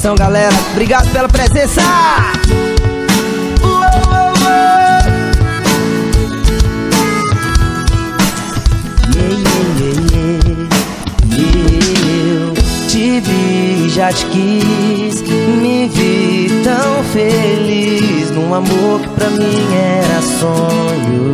coração, galera. Obrigado pela presença. Eu te vi e já te quis, me vi tão feliz num amor que pra mim era sonho.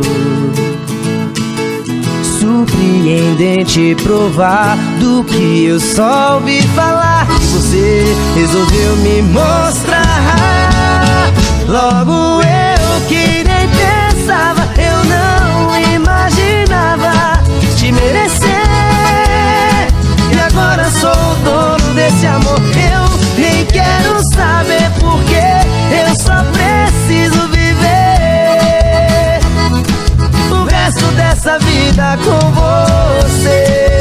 Surpreendente provar do que eu só ouvi falar, e você resolveu me mostrar. Logo eu que nem pensava, eu não imaginava te merecer. E agora sou o dono desse amor, eu nem quero saber porquê, eu só preciso viver o resto dessa vida com você.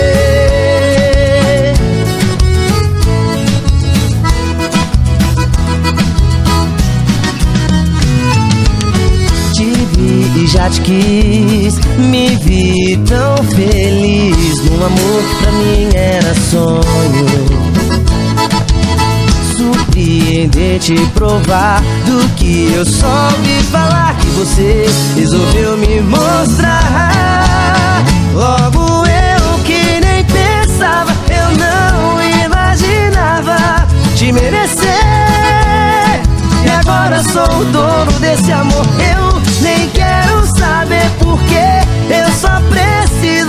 Te vi e já te quis, me vi tão feliz num amor que pra mim era sonho. Surpreendente provar do que eu só ouvi falar, que você resolveu me mostrar. Logo eu que nem pensava, eu não imaginava te merecer. E agora sou o dono desse amor, eu nem quero saber porquê, eu só preciso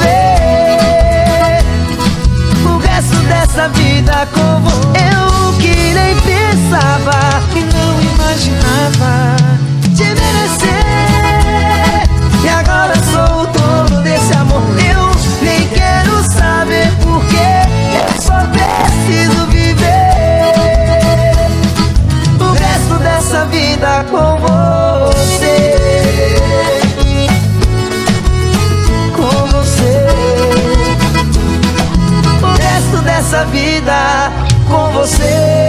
viver o resto dessa vida com você. Eu que nem pensava e não imaginava te merecer. E agora sou o dono desse amor, eu nem quero saber porquê, eu só preciso viver o resto dessa vida com você. Com você. O resto dessa vida com você.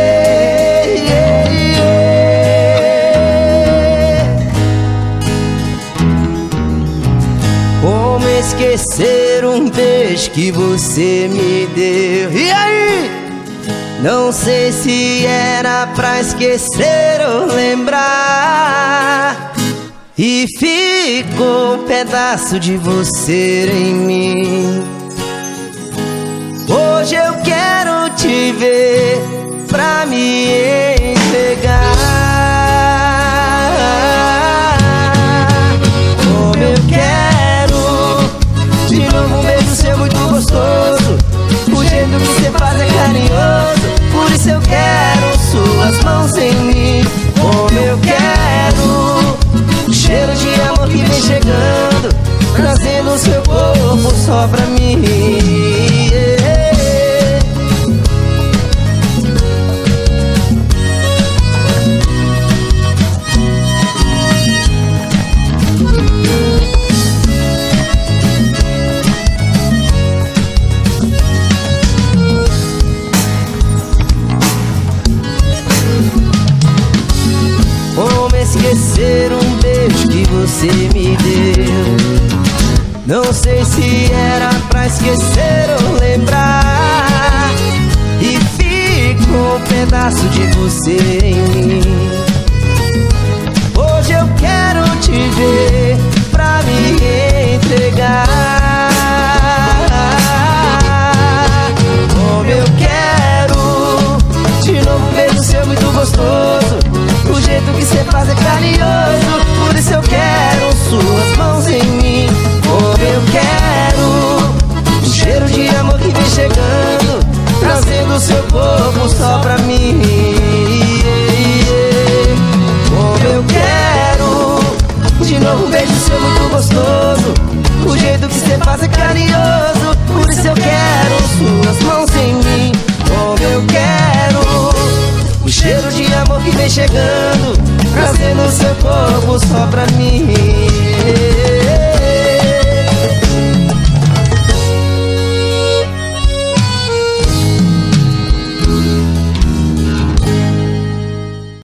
Como esquecer um beijo que você me deu? E aí? Não sei se era pra esquecer ou lembrar, e ficou um pedaço de você em mim. Hoje eu quero te ver pra me entregar. Como eu quero de novo um beijo seu muito gostoso, o jeito que você faz é carinhoso, por isso eu quero suas mãos em mim. Como eu quero o cheiro de amor que vem chegando, trazendo o seu corpo só pra mim. Esquecer um beijo que você me deu? Não sei se era pra esquecer ou lembrar, e ficou um pedaço de você em mim. Hoje eu quero te ver pra me entregar. Como eu quero de novo um beijo seu muito gostoso, o jeito que cê faz é carinhoso, por isso eu quero suas mãos em mim. Como eu quero o cheiro de amor que vem chegando, trazendo o seu corpo só pra mim. Como eu quero de novo um beijo seu muito gostoso, o jeito que cê faz é carinhoso, por isso eu quero suas mãos em mim. Como eu quero o cheiro de amor que vem chegando, trazendo o seu corpo só pra mim.